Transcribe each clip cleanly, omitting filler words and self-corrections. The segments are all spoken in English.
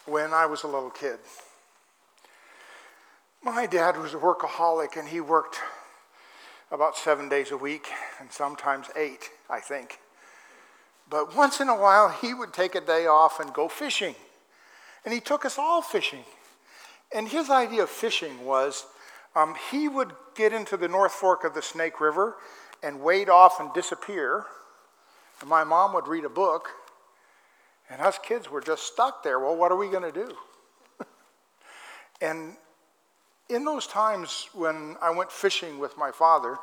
when I was a little kid. My dad was a workaholic, and he worked about 7 days a week, and sometimes 8, I think. But once in a while, he would take a day off and go fishing. And he took us all fishing. And his idea of fishing was he would get into the North Fork of the Snake River and wade off and disappear. And my mom would read a book. And us kids were just stuck there. Well, what are we going to do? And in those times when I went fishing with my father,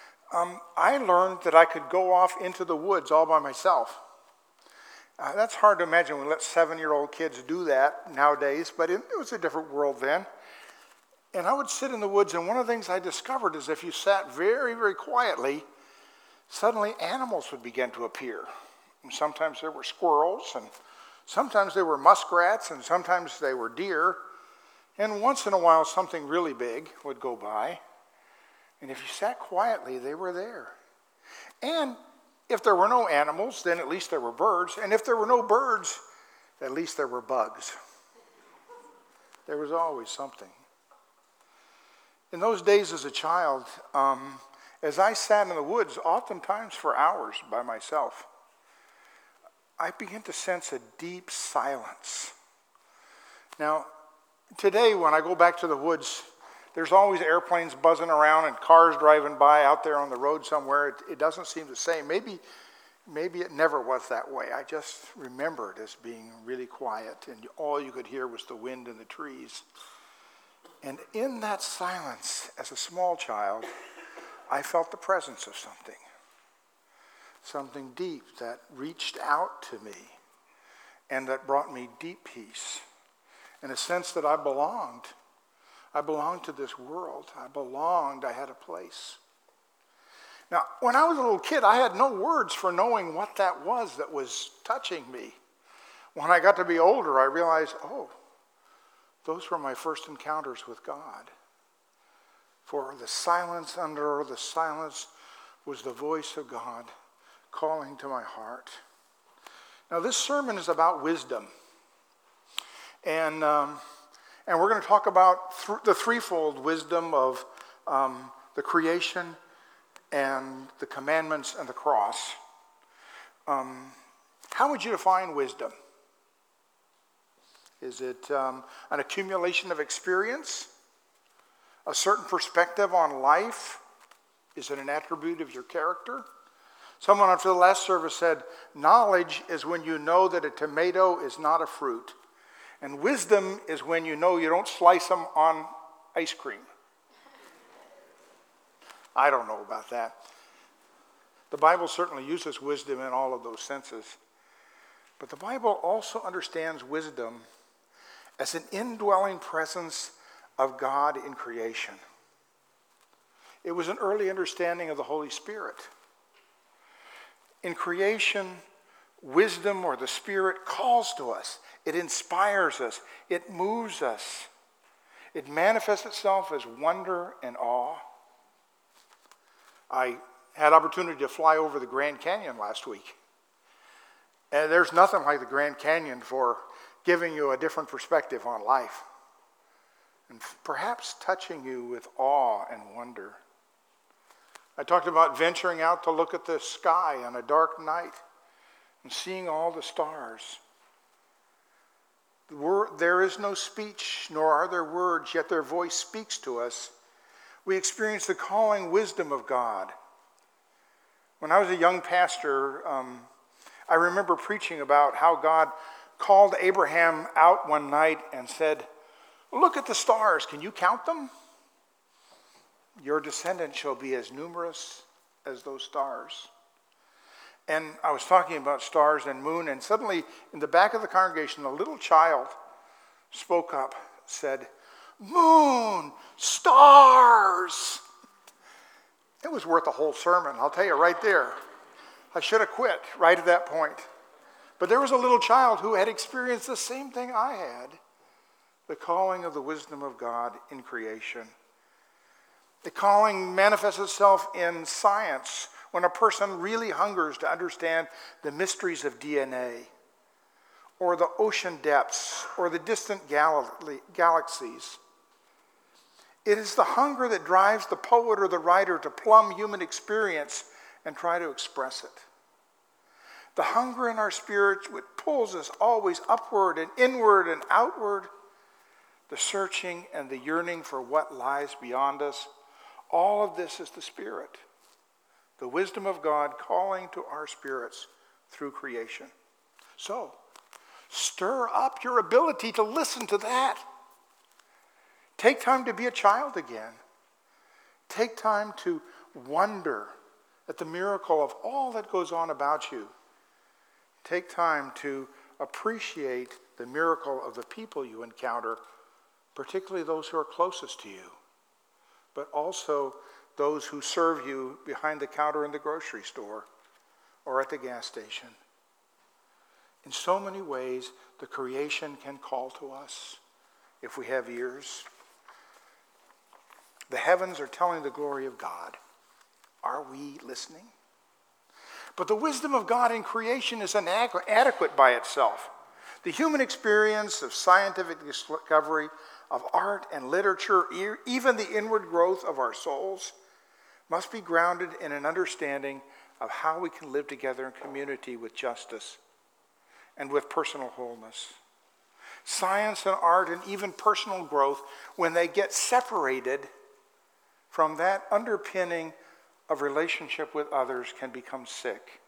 I learned that I could go off into the woods all by myself. That's hard to imagine. We let 7-year-old kids do that nowadays, but it was a different world then. And I would sit in the woods, and one of the things I discovered is if you sat very, very quietly, suddenly animals would begin to appear. And sometimes there were squirrels, and sometimes they were muskrats, and sometimes they were deer. And once in a while, something really big would go by. And if you sat quietly, they were there. And if there were no animals, then at least there were birds. And if there were no birds, at least there were bugs. There was always something. In those days as a child, as I sat in the woods, oftentimes for hours by myself, I began to sense a deep silence. Now, today when I go back to the woods, there's always airplanes buzzing around and cars driving by out there on the road somewhere. It doesn't seem the same. Maybe it never was that way. I just remember it as being really quiet, and all you could hear was the wind in the trees. And in that silence, as a small child, I felt the presence of something deep that reached out to me and that brought me deep peace, and a sense that I belonged. I belonged to this world. I had a place. Now, when I was a little kid, I had no words for knowing what that was touching me. When I got to be older, I realized, those were my first encounters with God. For the silence under the silence was the voice of God calling to my heart. Now, this sermon is about wisdom. And we're going to talk about the threefold wisdom of the creation and the commandments and the cross. How would you define wisdom? Is it an accumulation of experience? A certain perspective on life? Is it an attribute of your character? Someone after the last service said, knowledge is when you know that a tomato is not a fruit. And wisdom is when you know you don't slice them on ice cream. I don't know about that. The Bible certainly uses wisdom in all of those senses. But the Bible also understands wisdom as an indwelling presence of God in creation. It was an early understanding of the Holy Spirit. In creation, wisdom or the Spirit calls to us. It inspires us. It moves us. It manifests itself as wonder and awe. I had opportunity to fly over the Grand Canyon last week. And there's nothing like the Grand Canyon for giving you a different perspective on life. And perhaps touching you with awe and wonder. I talked about venturing out to look at the sky on a dark night and seeing all the stars. There is no speech, nor are there words, yet their voice speaks to us. We experience the calling wisdom of God. When I was a young pastor, I remember preaching about how God called Abraham out one night and said, look at the stars, can you count them? Your descendants shall be as numerous as those stars. And I was talking about stars and moon, and suddenly in the back of the congregation, a little child spoke up, said, moon, stars. It was worth a whole sermon, I'll tell you right there. I should have quit right at that point. But there was a little child who had experienced the same thing I had, the calling of the wisdom of God in creation. The calling manifests itself in science, when a person really hungers to understand the mysteries of DNA, or the ocean depths or the distant galaxies. It is the hunger that drives the poet or the writer to plumb human experience and try to express it. The hunger in our spirits which pulls us always upward and inward and outward, the searching and the yearning for what lies beyond us, all of this is the Spirit, the wisdom of God calling to our spirits through creation. So, stir up your ability to listen to that. Take time to be a child again. Take time to wonder at the miracle of all that goes on about you. Take time to appreciate the miracle of the people you encounter, particularly those who are closest to you, but also those who serve you behind the counter in the grocery store or at the gas station. In so many ways, the creation can call to us if we have ears. The heavens are telling the glory of God. Are we listening? But the wisdom of God in creation is inadequate by itself. The human experience of scientific discovery, of art and literature, even the inward growth of our souls, must be grounded in an understanding of how we can live together in community with justice and with personal wholeness. Science and art and even personal growth, when they get separated from that underpinning of relationship with others, can become sick.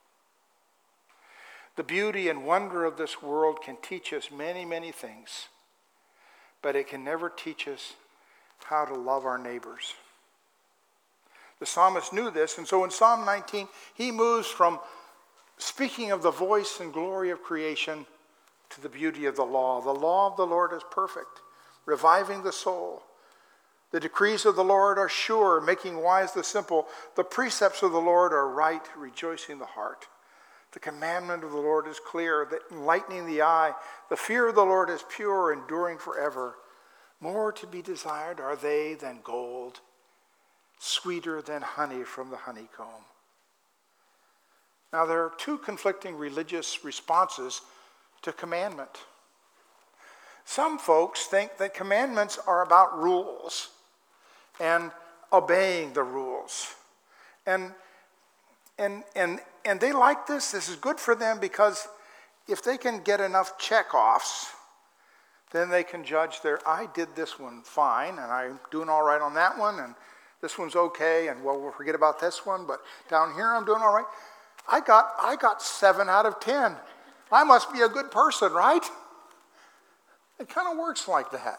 The beauty and wonder of this world can teach us many, many things, but it can never teach us how to love our neighbors. The psalmist knew this, and so in Psalm 19, he moves from speaking of the voice and glory of creation to the beauty of the law. The law of the Lord is perfect, reviving the soul. The decrees of the Lord are sure, making wise the simple. The precepts of the Lord are right, rejoicing the heart. The commandment of the Lord is clear, enlightening the eye. The fear of the Lord is pure, enduring forever. More to be desired are they than gold, sweeter than honey from the honeycomb. Now, there are two conflicting religious responses to commandment. Some folks think that commandments are about rules and obeying the rules. And they like this. This is good for them because if they can get enough check-offs, then they can judge I did this one fine, and I'm doing all right on that one, and this one's okay, and well, we'll forget about this one, but down here I'm doing all right. I got 7 out of 10. I must be a good person, right? It kind of works like that.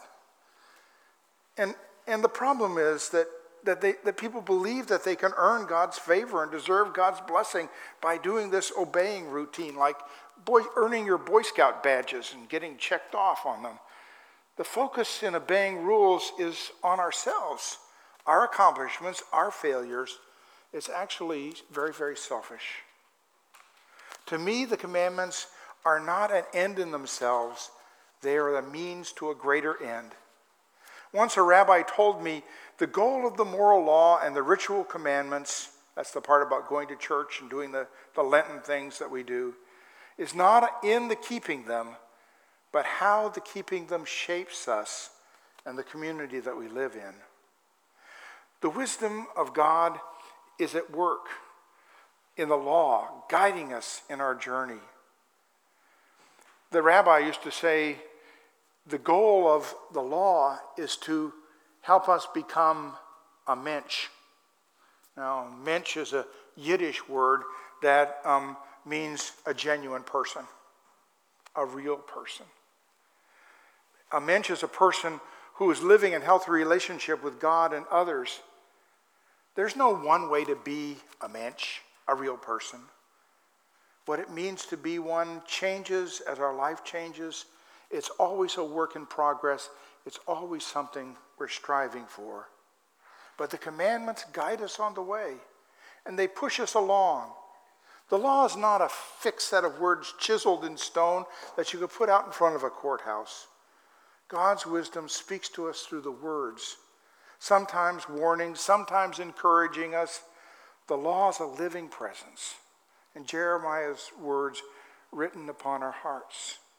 And the problem is that people believe that they can earn God's favor and deserve God's blessing by doing this obeying routine, like earning your Boy Scout badges and getting checked off on them. The focus in obeying rules is on ourselves, our accomplishments, our failures. It's actually very, very selfish. To me, the commandments are not an end in themselves. They are a means to a greater end. Once a rabbi told me the goal of the moral law and the ritual commandments, that's the part about going to church and doing the Lenten things that we do, is not in the keeping them, but how the keeping them shapes us and the community that we live in. The wisdom of God is at work in the law, guiding us in our journey. The rabbi used to say, the goal of the law is to help us become a mensch. Now, mensch is a Yiddish word that means a genuine person, a real person. A mensch is a person who is living in healthy relationship with God and others. There's no one way to be a mensch, a real person. What it means to be one changes as our life changes. It's always a work in progress. It's always something we're striving for. But the commandments guide us on the way, and they push us along. The law is not a fixed set of words chiseled in stone that you could put out in front of a courthouse. God's wisdom speaks to us through the words, sometimes warning, sometimes encouraging us. The law is a living presence, and Jeremiah's words written upon our hearts.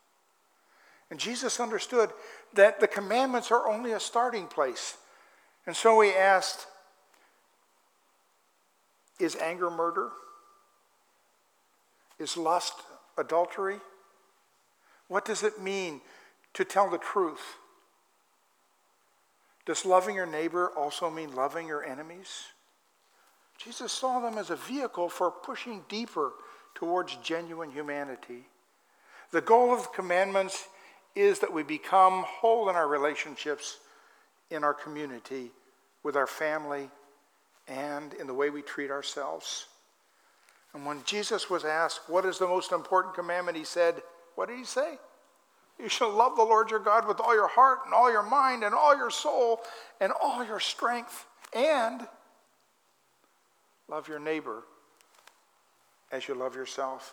And Jesus understood that the commandments are only a starting place. And so he asked, is anger murder? Is lust adultery? What does it mean to tell the truth? Does loving your neighbor also mean loving your enemies? Jesus saw them as a vehicle for pushing deeper towards genuine humanity. The goal of the commandments is that we become whole in our relationships, in our community, with our family, and in the way we treat ourselves. And when Jesus was asked, what is the most important commandment, he said, what did he say? You shall love the Lord your God with all your heart and all your mind and all your soul and all your strength, and love your neighbor as you love yourself.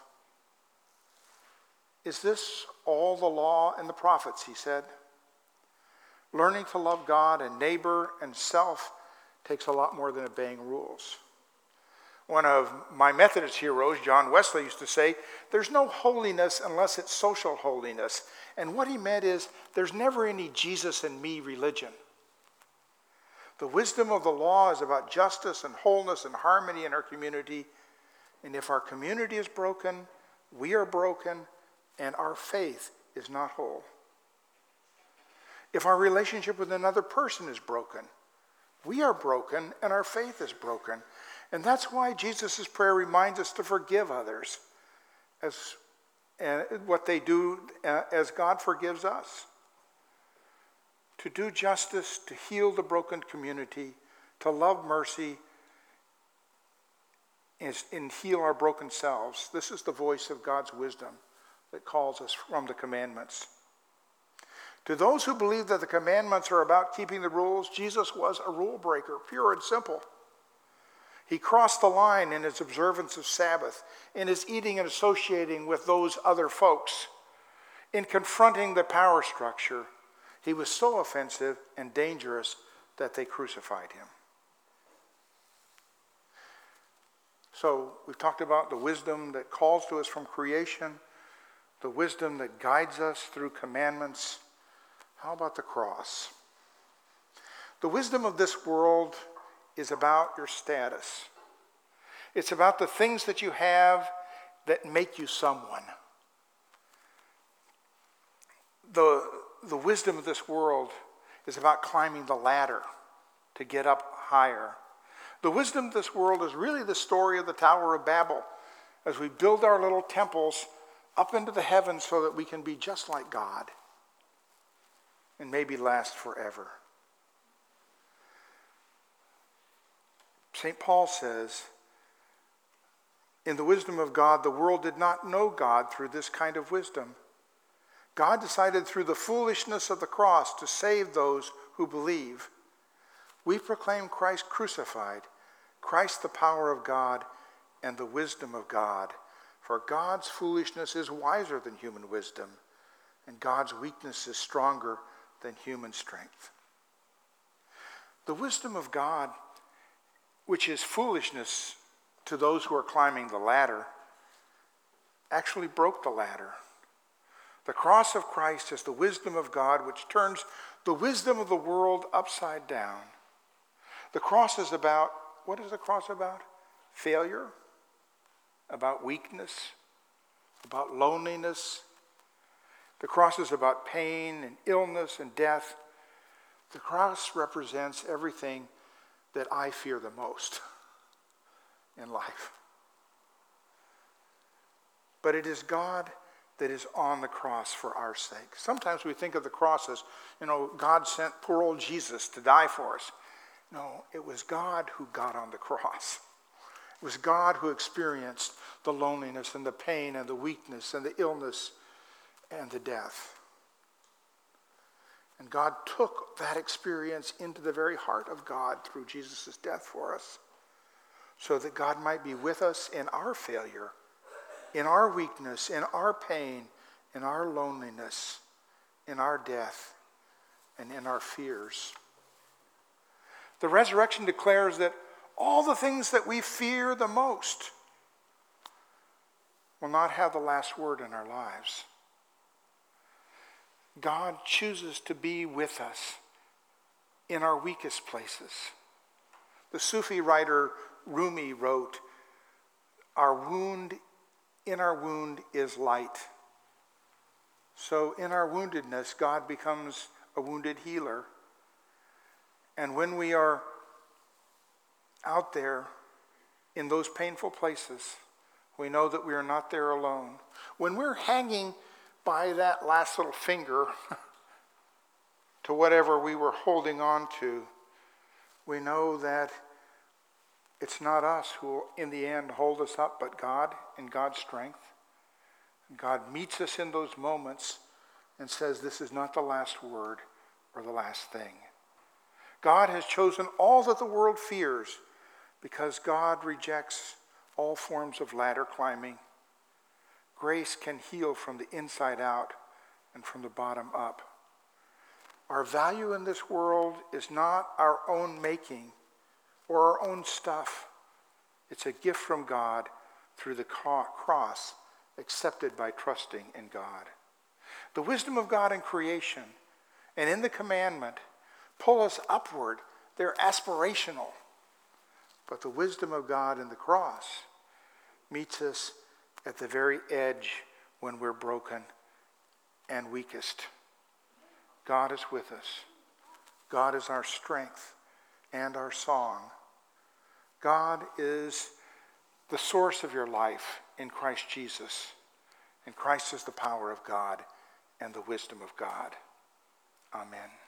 Is this all the law and the prophets, he said? Learning to love God and neighbor and self takes a lot more than obeying rules. One of my Methodist heroes, John Wesley, used to say, there's no holiness unless it's social holiness. And what he meant is, there's never any Jesus and me religion. The wisdom of the law is about justice and wholeness and harmony in our community. And if our community is broken, we are broken, and our faith is not whole. If our relationship with another person is broken, we are broken, and our faith is broken. And that's why Jesus' prayer reminds us to forgive others as what they do as God forgives us. To do justice, to heal the broken community, to love mercy, and heal our broken selves. This is the voice of God's wisdom that calls us from the commandments. To those who believe that the commandments are about keeping the rules, Jesus was a rule breaker, pure and simple. He crossed the line in his observance of Sabbath, in his eating and associating with those other folks, in confronting the power structure. He was so offensive and dangerous that they crucified him. So we've talked about the wisdom that calls to us from creation, the wisdom that guides us through commandments. How about the cross? The wisdom of this world is about your status. It's about the things that you have that make you someone. The wisdom of this world is about climbing the ladder to get up higher. The wisdom of this world is really the story of the Tower of Babel, as we build our little temples up into the heavens so that we can be just like God and maybe last forever. St. Paul says, in the wisdom of God, the world did not know God through this kind of wisdom. God decided through the foolishness of the cross to save those who believe. We proclaim Christ crucified, Christ the power of God and the wisdom of God. For God's foolishness is wiser than human wisdom, and God's weakness is stronger than human strength. The wisdom of God, which is foolishness to those who are climbing the ladder, actually broke the ladder. The cross of Christ is the wisdom of God, which turns the wisdom of the world upside down. The cross is about, what is the cross about? Failure, about weakness, about loneliness. The cross is about pain and illness and death. The cross represents everything that I fear the most in life. But it is God that is on the cross for our sake. Sometimes we think of the cross as, God sent poor old Jesus to die for us. No, it was God who got on the cross. It was God who experienced the loneliness and the pain and the weakness and the illness and the death. And God took that experience into the very heart of God through Jesus' death for us, so that God might be with us in our failure, in our weakness, in our pain, in our loneliness, in our death, and in our fears. The resurrection declares that all the things that we fear the most will not have the last word in our lives. God chooses to be with us in our weakest places. The Sufi writer Rumi wrote, in our wound is light. So in our woundedness, God becomes a wounded healer. And when we are out there in those painful places, we know that we are not there alone. When we're hanging by that last little finger to whatever we were holding on to, we know that it's not us who will, in the end, hold us up, but God and God's strength. God meets us in those moments and says, this is not the last word or the last thing. God has chosen all that the world fears because God rejects all forms of ladder climbing. Grace can heal from the inside out and from the bottom up. Our value in this world is not our own making or our own stuff. It's a gift from God through the cross, accepted by trusting in God. The wisdom of God in creation and in the commandment pull us upward. They're aspirational. But the wisdom of God in the cross meets us at the very edge when we're broken and weakest. God is with us. God is our strength and our song. God is the source of your life in Christ Jesus. And Christ is the power of God and the wisdom of God. Amen.